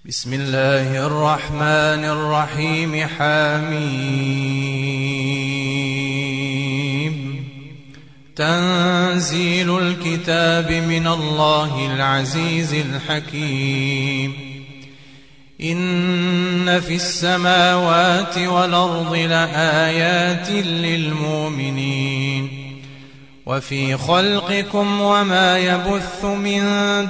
بسم الله الرحمن الرحيم. حميم. تنزيل الكتاب من الله العزيز الحكيم. إن في السماوات والأرض لآيات للمؤمنين وفي خلقكم وما يبث من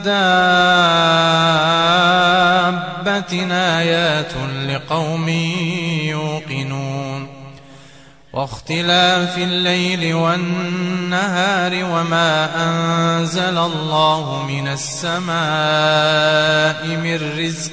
دابة آيات لقوم يوقنون. واختلاف الليل والنهار وما أنزل الله من السماء من رزق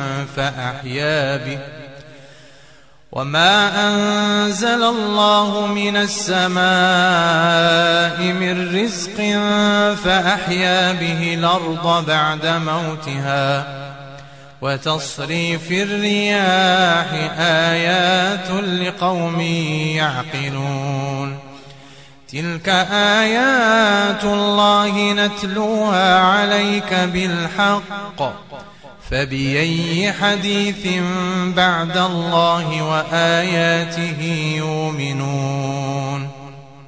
فأحيا به الأرض بعد موتها وتصريف الرياح آيات لقوم يعقلون. تلك آيات الله نتلوها عليك بالحق فبأي حديث بعد الله وآياته يؤمنون.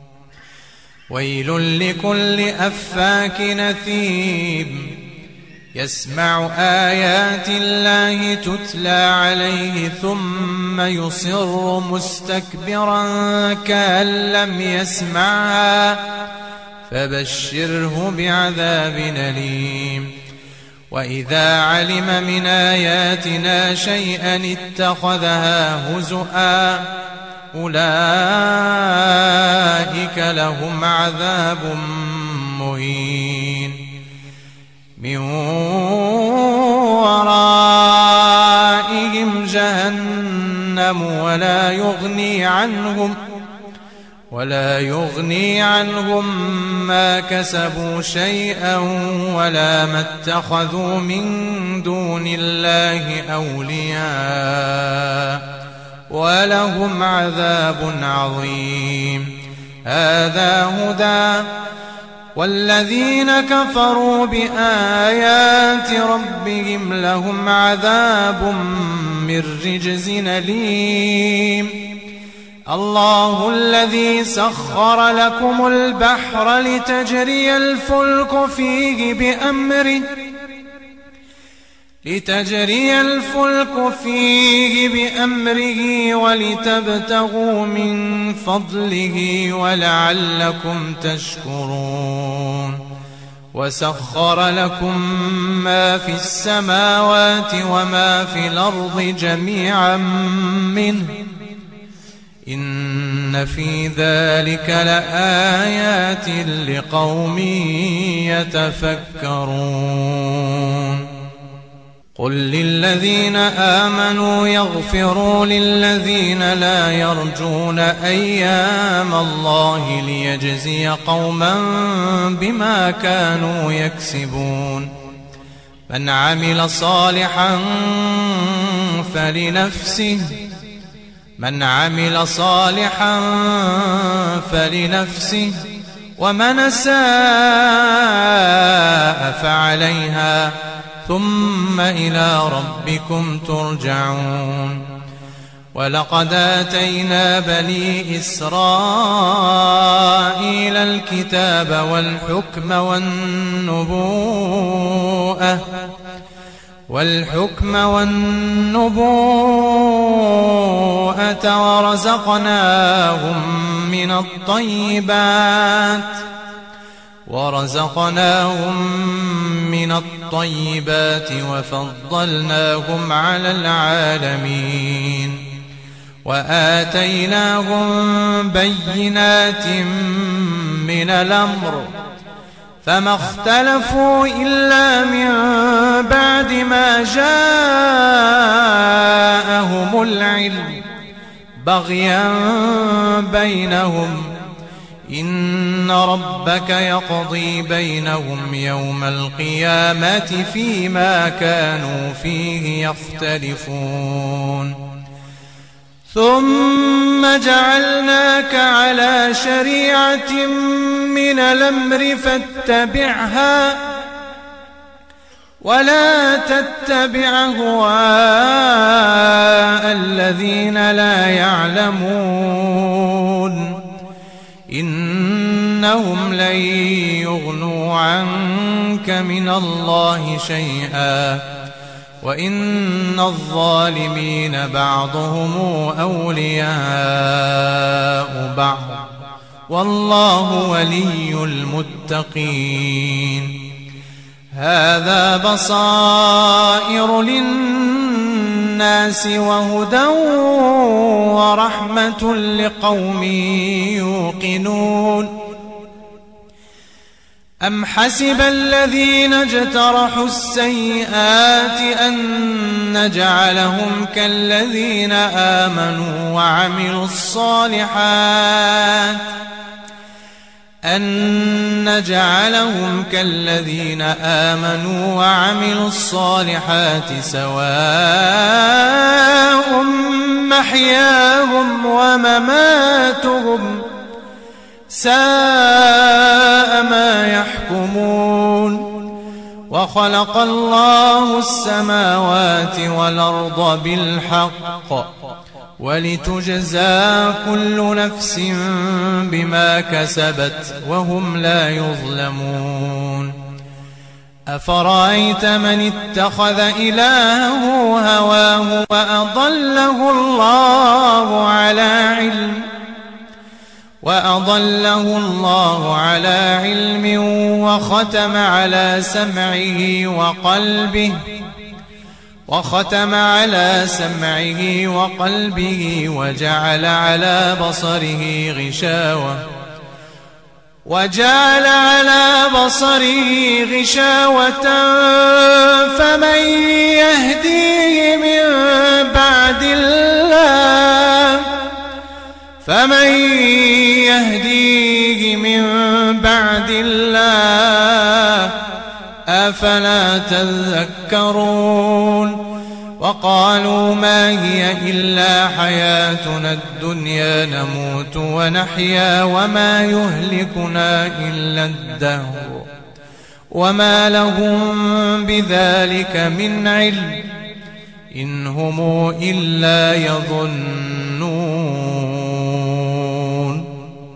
ويل لكل أفاك نثيم يسمع آيات الله تتلى عليه ثم يصر مستكبرا كأن لم يسمعها فبشره بعذاب أليم. وإذا علم من آياتنا شيئا اتخذها هزؤا أولئك لهم عذاب مهين. من ورائهم جهنم ولا يغني عنهم ما كسبوا شيئا ولا ما اتخذوا من دون الله أولياء ولهم عذاب عظيم. هذا هدى والذين كفروا بآيات ربهم لهم عذاب من رجز أليم. الله الذي سخر لكم البحر لتجري الفلك فيه بأمره ولتبتغوا من فضله ولعلكم تشكرون. وسخر لكم ما في السماوات وما في الأرض جميعا منه إن في ذلك لآيات لقوم يتفكرون. قل للذين آمنوا يغفروا للذين لا يرجون أيام الله ليجزي قوما بما كانوا يكسبون. من عمل صالحا فلنفسه ومن أساء فعليها ثم إلى ربكم ترجعون. ولقد آتينا بني إسرائيل الكتاب والحكم والنبوءة ورزقناهم من الطيبات وفضلناهم على العالمين. وآتيناهم بينات من الأمر فما اختلفوا إلا من بعد ما جاءهم العلم بغيا بينهم. إن ربك يقضي بينهم يوم القيامة فيما كانوا فيه يختلفون. ثم جعلناك على شريعة من الأمر ولا تتبع أهواء الذين لا يعلمون إنهم لن يغنوا عنك من الله شيئا وإن الظالمين بعضهم أولياء بعض والله ولي المتقين هذا بصائر للناس وهدى ورحمة لقوم يوقنون أم حسب الذين اجترحوا السيئات أن نجعلهم كالذين آمنوا وعملوا الصالحات سواء محياهم ومماتهم ساء ما يحكمون وخلق الله السماوات والأرض بالحق ولتجزى كل نفس بما كسبت وهم لا يظلمون أفرأيت من اتخذ إلهه هواه وأضله الله على علم وختم على سمعه وقلبه وجعل على بصره غشاوة فمن يهديه من بعد الله أفلا تذكرون وقالوا ما هي إلا حياتنا الدنيا نموت ونحيا وما يهلكنا إلا الدهر وما لهم بذلك من علم إن هم إلا يظنون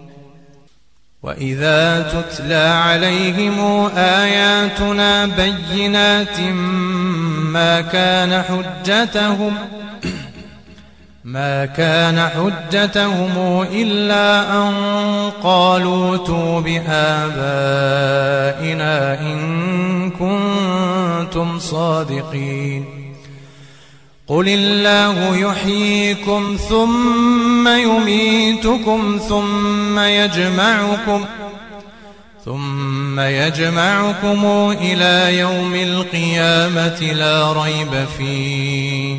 وإذا تتلى عليهم آياتنا بينات ما كان حجتهم إلا أن قالوا ائتوا بآبائنا إن كنتم صادقين قل الله يحييكم ثم يميتكم ثم يجمعكم إلى يوم القيامة لا ريب فيه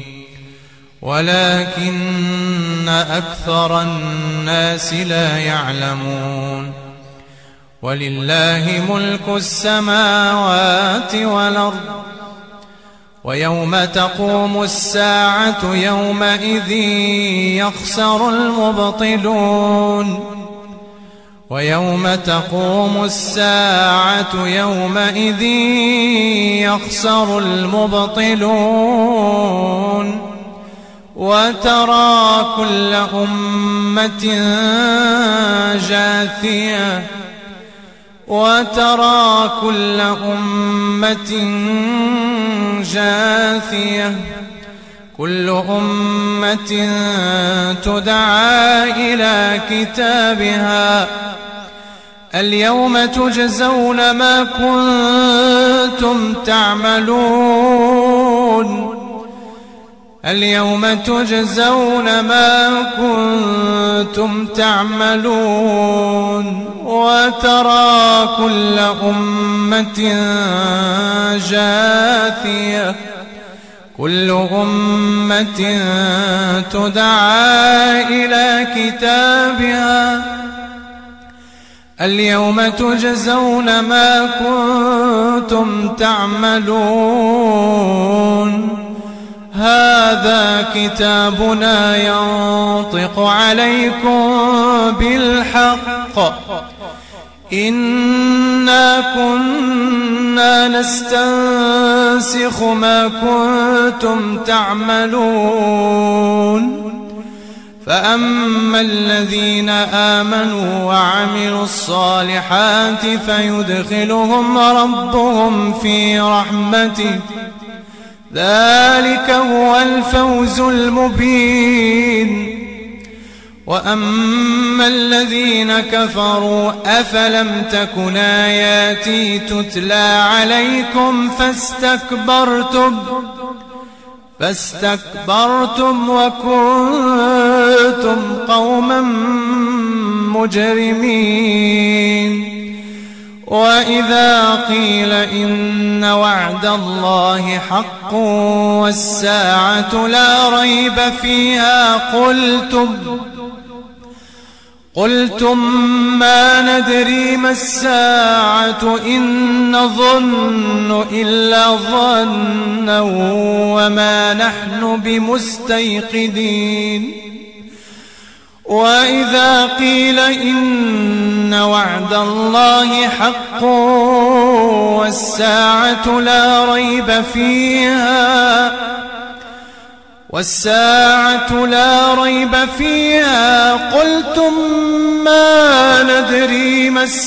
ولكن أكثر الناس لا يعلمون ولله ملك السماوات والأرض ويوم تقوم الساعة يومئذ يخسر المبطلون وترى كل أمة جاثية كل أمة تدعى إلى كتابها اليوم تجزون ما كنتم تعملون وترى كل أمة جاثية كل أمة تدعى إلى كتابها اليوم تجزون ما كنتم تعملون هذا كتابنا ينطق عليكم بالحق إنا كنا نستنسخ ما كنتم تعملون فأما الذين آمنوا وعملوا الصالحات فيدخلهم ربهم في رحمته ذلك هو الفوز المبين وأما الذين كفروا أفلم تكن آياتي تتلى عليكم فاستكبرتم وكنتم قوما مجرمين وإذا قيل إن وعد الله حق والساعة لا ريب فيها قلتم ما ندري ما الساعة إن نظن إلا ظنا وما نحن بمستيقنين وإذا قيل إن وعد الله حق والساعة لا ريب فيها قلتم ما ندري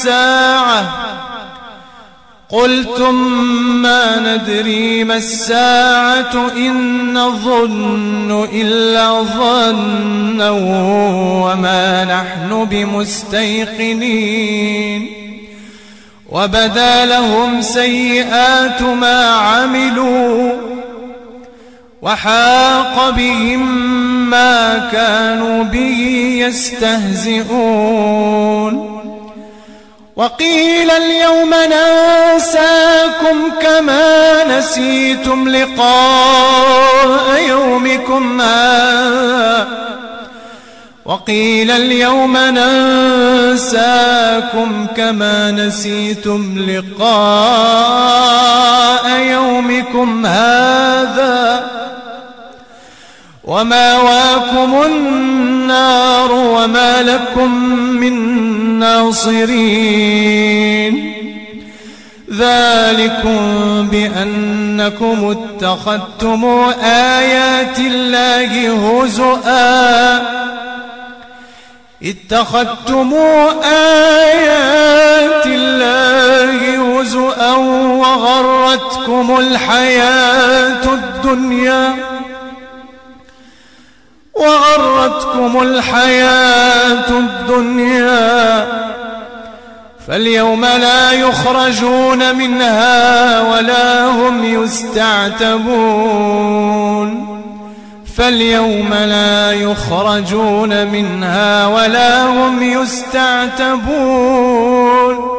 ما الساعة إن نظن إلا ظنا وما نحن بمستيقنين وبدا لهم سيئات ما عملوا وحاق بهم ما كانوا به يستهزئون وقيل اليوم ننساكم كما نسيتم لقاء يومكم هذا ومأواكم النار وما لكم من ناصرين ذلكم بأنكم اتخذتم آيات الله هزؤا وغرتكم الحياة الدنيا فاليوم لا يخرجون منها ولا هم يستعتبون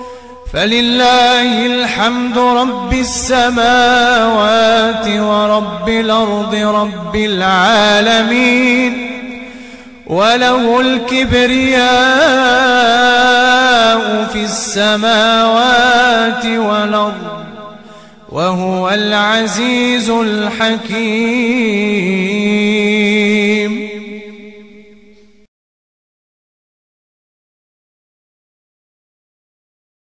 فلله الحمد رب السماوات ورب الأرض رب العالمين وله الكبرياء في السماوات والأرض وهو العزيز الحكيم